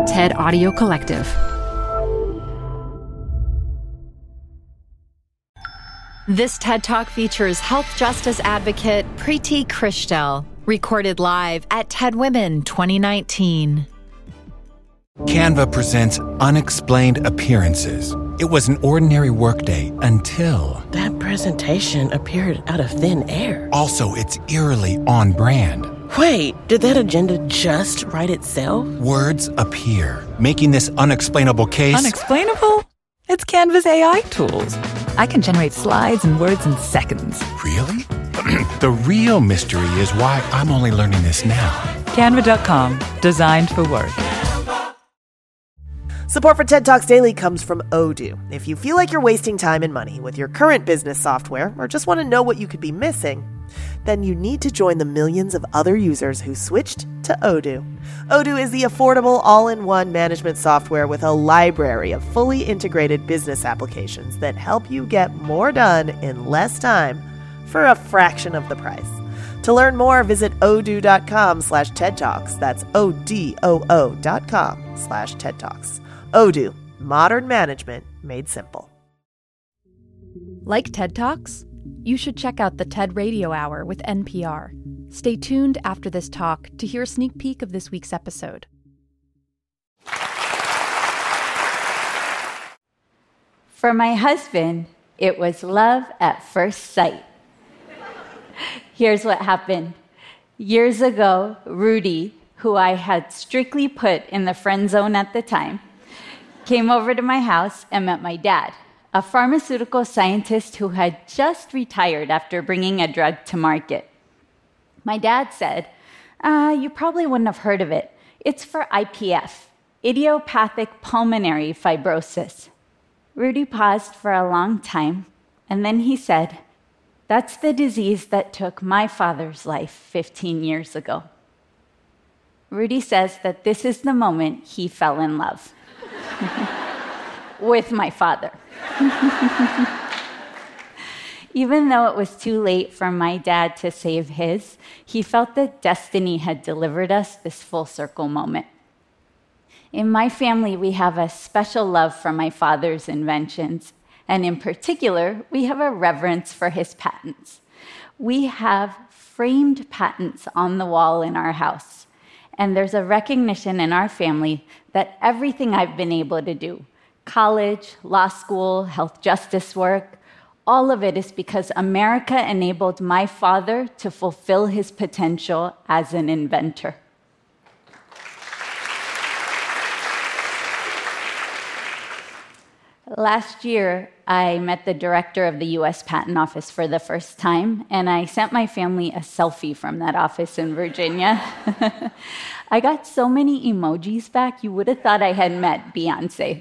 TED Audio Collective. This TED Talk features health justice advocate Preeti Krishtel, recorded live at TED Women 2019. Canva presents Unexplained Appearances. It was an ordinary workday until... That presentation appeared out of thin air. Also, it's eerily on brand. Wait, did that agenda just write itself? Words appear, making this unexplainable case... Unexplainable? It's Canva's AI tools. I can generate slides and words in seconds. Really? The real mystery is why I'm only learning this now. Canva.com, designed for work. Support for TED Talks Daily comes from Odoo. If you feel like you're wasting time and money with your current business software, or just want to know what you could be missing, then you need to join the millions of other users who switched to Odoo. Odoo is the affordable all-in-one management software with a library of fully integrated business applications that help you get more done in less time for a fraction of the price. To learn more, visit odoo.com/TED Talks. That's ODOO.com/TED Talks. Odoo, modern management made simple. Like TED Talks? You should check out the TED Radio Hour with NPR. Stay tuned after this talk to hear a sneak peek of this week's episode. For my husband, it was love at first sight. Here's what happened. Years ago, Rudy, who I had strictly put in the friend zone at the time, came over to my house and met my dad, a pharmaceutical scientist who had just retired after bringing a drug to market. My dad said, you probably wouldn't have heard of it. It's for IPF, idiopathic pulmonary fibrosis. Rudy paused for a long time, and then he said, that's the disease that took my father's life 15 years ago. Rudy says that this is the moment he fell in love with my father. Even though it was too late for my dad to save his, he felt that destiny had delivered us this full circle moment. In my family, we have a special love for my father's inventions, and in particular, we have a reverence for his patents. We have framed patents on the wall in our house, and there's a recognition in our family that everything I've been able to do, college, law school, health justice work, all of it is because America enabled my father to fulfill his potential as an inventor. Last year, I met the director of the U.S. Patent Office for the first time, and I sent my family a selfie from that office in Virginia. I got so many emojis back, you would have thought I had met Beyoncé.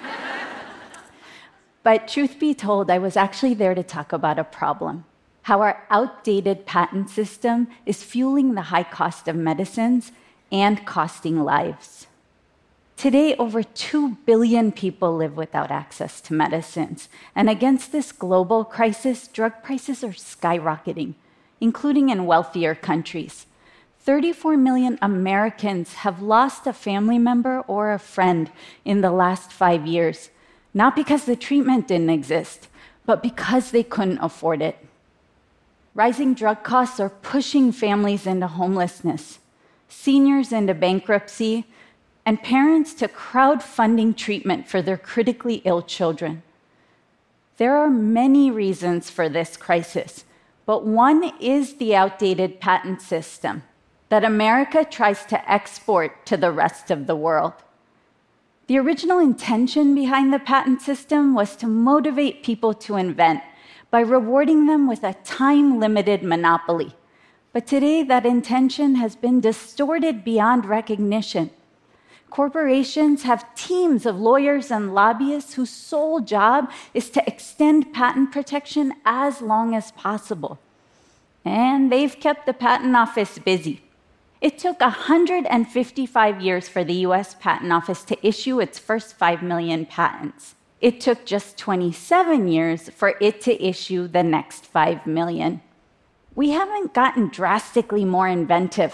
But truth be told, I was actually there to talk about a problem, how our outdated patent system is fueling the high cost of medicines and costing lives. Today, over 2 billion people live without access to medicines. And against this global crisis, drug prices are skyrocketing, including in wealthier countries. 34 million Americans have lost a family member or a friend in the last 5 years, not because the treatment didn't exist, but because they couldn't afford it. Rising drug costs are pushing families into homelessness, seniors into bankruptcy, and parents to crowdfunding treatment for their critically ill children. There are many reasons for this crisis, but one is the outdated patent system that America tries to export to the rest of the world. The original intention behind the patent system was to motivate people to invent by rewarding them with a time-limited monopoly. But today, that intention has been distorted beyond recognition. Corporations have teams of lawyers and lobbyists whose sole job is to extend patent protection as long as possible. And they've kept the Patent Office busy. It took 155 years for the U.S. Patent Office to issue its first 5 million patents. It took just 27 years for it to issue the next 5 million. We haven't gotten drastically more inventive.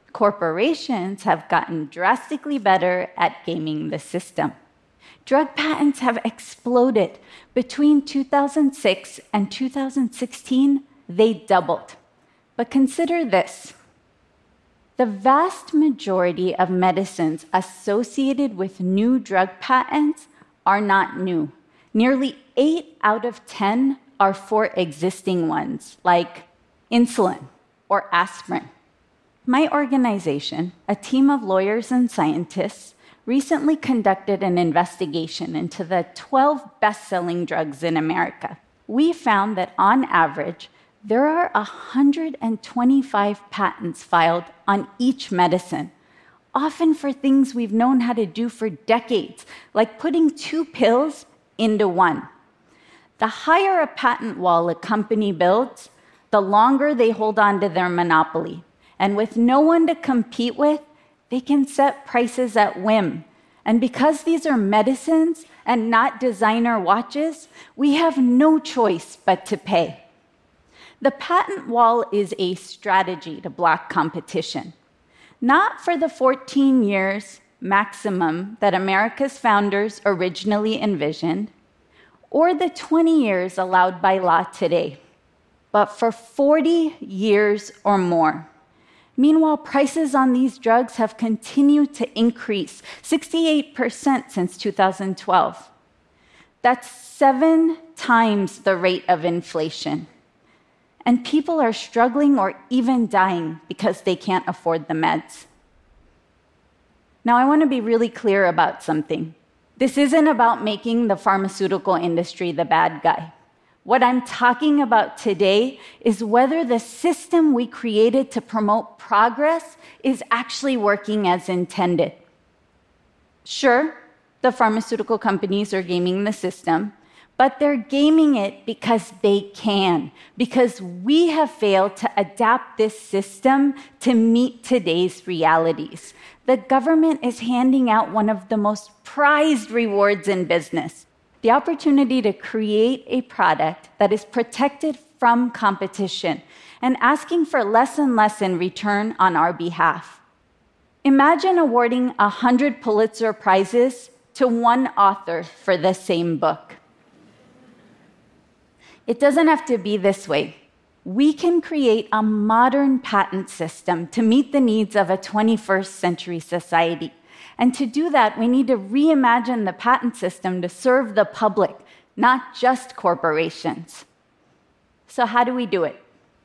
Corporations have gotten drastically better at gaming the system. Drug patents have exploded. Between 2006 and 2016, they doubled. But consider this. The vast majority of medicines associated with new drug patents are not new. Nearly 8 out of 10 are for existing ones, like insulin or aspirin. My organization, a team of lawyers and scientists, recently conducted an investigation into the 12 best-selling drugs in America. We found that on average, there are 125 patents filed on each medicine, often for things we've known how to do for decades, like putting 2 pills into one. The higher a patent wall a company builds, the longer they hold on to their monopoly. And with no one to compete with, they can set prices at whim. And because these are medicines and not designer watches, we have no choice but to pay. The patent wall is a strategy to block competition, not for the 14 years maximum that America's founders originally envisioned, or the 20 years allowed by law today, but for 40 years or more. Meanwhile, prices on these drugs have continued to increase, 68% since 2012. That's 7 times the rate of inflation. And people are struggling or even dying because they can't afford the meds. Now, I want to be really clear about something. This isn't about making the pharmaceutical industry the bad guy. What I'm talking about today is whether the system we created to promote progress is actually working as intended. Sure, the pharmaceutical companies are gaming the system, but they're gaming it because they can, because we have failed to adapt this system to meet today's realities. The government is handing out one of the most prized rewards in business, the opportunity to create a product that is protected from competition and asking for less and less in return on our behalf. Imagine awarding 100 Pulitzer Prizes to one author for the same book. It doesn't have to be this way. We can create a modern patent system to meet the needs of a 21st century society. And to do that, we need to reimagine the patent system to serve the public, not just corporations. So how do we do it?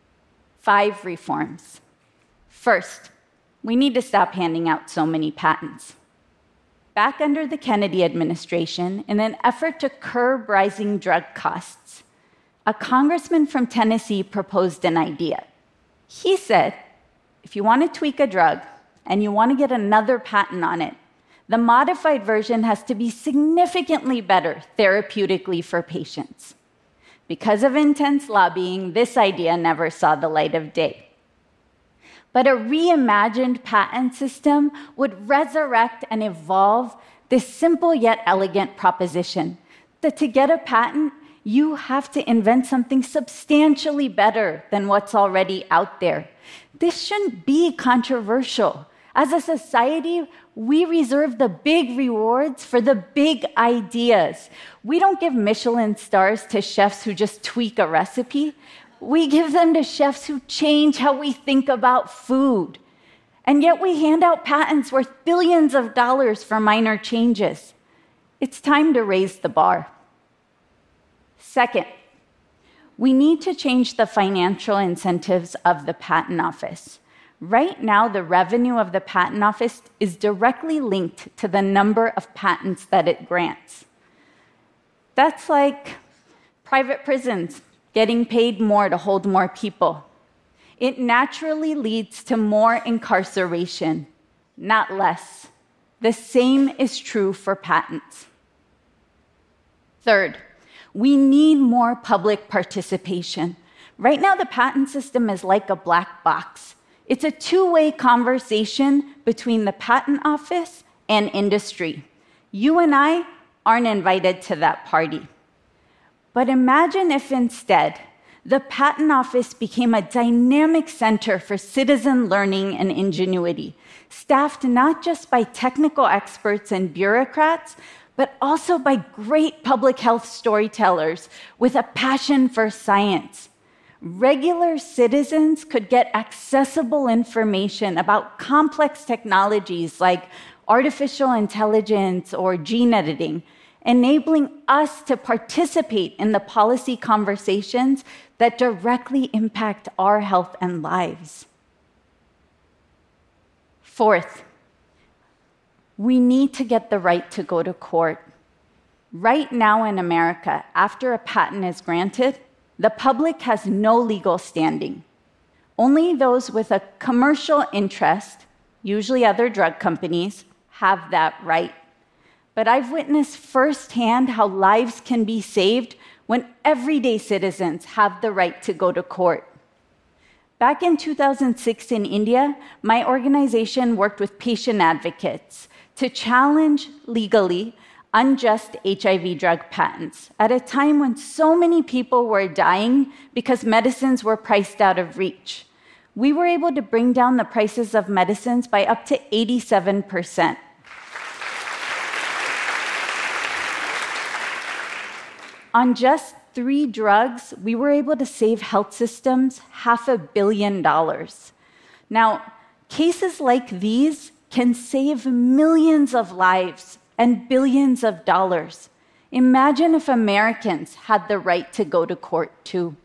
5 reforms. First, we need to stop handing out so many patents. Back under the Kennedy administration, in an effort to curb rising drug costs, a congressman from Tennessee proposed an idea. He said, if you want to tweak a drug and you want to get another patent on it, the modified version has to be significantly better therapeutically for patients. Because of intense lobbying, this idea never saw the light of day. But a reimagined patent system would resurrect and evolve this simple yet elegant proposition that to get a patent, you have to invent something substantially better than what's already out there. This shouldn't be controversial. As a society, we reserve the big rewards for the big ideas. We don't give Michelin stars to chefs who just tweak a recipe. We give them to chefs who change how we think about food. And yet we hand out patents worth billions of dollars for minor changes. It's time to raise the bar. Second, we need to change the financial incentives of the Patent Office. Right now, the revenue of the Patent Office is directly linked to the number of patents that it grants. That's like private prisons getting paid more to hold more people. It naturally leads to more incarceration, not less. The same is true for patents. Third, we need more public participation. Right now, the patent system is like a black box. It's a two-way conversation between the Patent Office and industry. You and I aren't invited to that party. But imagine if instead the Patent Office became a dynamic center for citizen learning and ingenuity, staffed not just by technical experts and bureaucrats, but also by great public health storytellers with a passion for science. Regular citizens could get accessible information about complex technologies like artificial intelligence or gene editing, enabling us to participate in the policy conversations that directly impact our health and lives. Fourth, we need to get the right to go to court. Right now in America, after a patent is granted, the public has no legal standing. Only those with a commercial interest, usually other drug companies, have that right. But I've witnessed firsthand how lives can be saved when everyday citizens have the right to go to court. Back in 2006 in India, my organization worked with patient advocates to challenge legally unjust HIV drug patents at a time when so many people were dying because medicines were priced out of reach. We were able to bring down the prices of medicines by up to 87%. On just 3 drugs, we were able to save health systems $500 million. Now, cases like these can save millions of lives and billions of dollars. Imagine if Americans had the right to go to court too.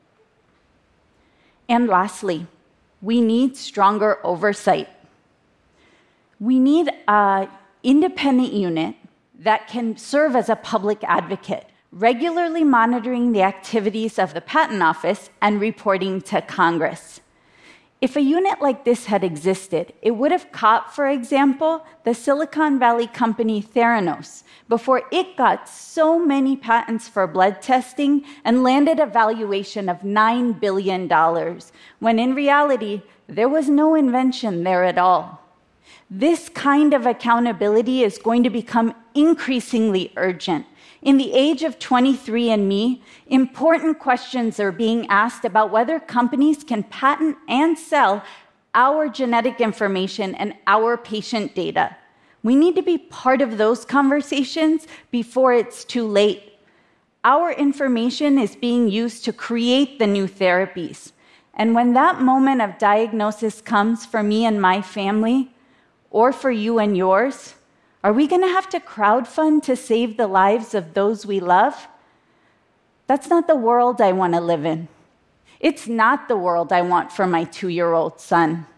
And lastly, we need stronger oversight. We need an independent unit that can serve as a public advocate, regularly monitoring the activities of the Patent Office and reporting to Congress. If a unit like this had existed, it would have caught, for example, the Silicon Valley company Theranos before it got so many patents for blood testing and landed a valuation of $9 billion, when in reality, there was no invention there at all. This kind of accountability is going to become increasingly urgent. In the age of 23andMe, important questions are being asked about whether companies can patent and sell our genetic information and our patient data. We need to be part of those conversations before it's too late. Our information is being used to create the new therapies. And when that moment of diagnosis comes for me and my family, or for you and yours, are we going to have to crowdfund to save the lives of those we love? That's not the world I want to live in. It's not the world I want for my 2-year-old son.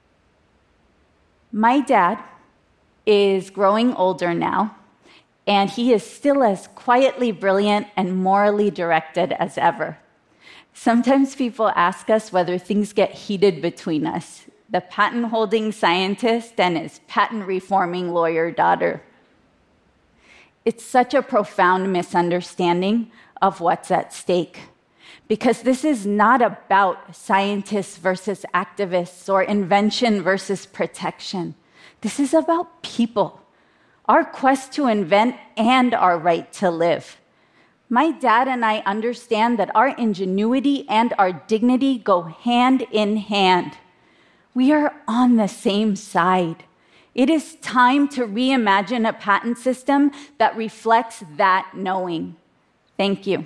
My dad is growing older now, and he is still as quietly brilliant and morally directed as ever. Sometimes people ask us whether things get heated between us, the patent-holding scientist and his patent-reforming lawyer daughter. It's such a profound misunderstanding of what's at stake, because this is not about scientists versus activists or invention versus protection. This is about people, our quest to invent and our right to live. My dad and I understand that our ingenuity and our dignity go hand in hand. We are on the same side. It is time to reimagine a patent system that reflects that knowing. Thank you.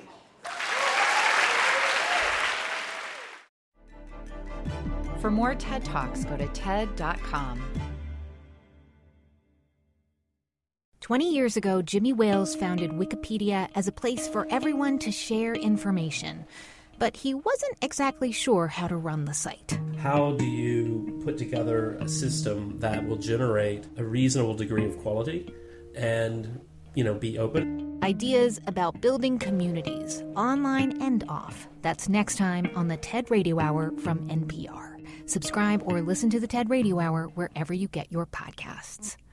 For more TED Talks, go to TED.com. 20 years ago, Jimmy Wales founded Wikipedia as a place for everyone to share information. But he wasn't exactly sure how to run the site. How do you put together a system that will generate a reasonable degree of quality and, be open? Ideas about building communities, online and off. That's next time on the TED Radio Hour from NPR. Subscribe or listen to the TED Radio Hour wherever you get your podcasts.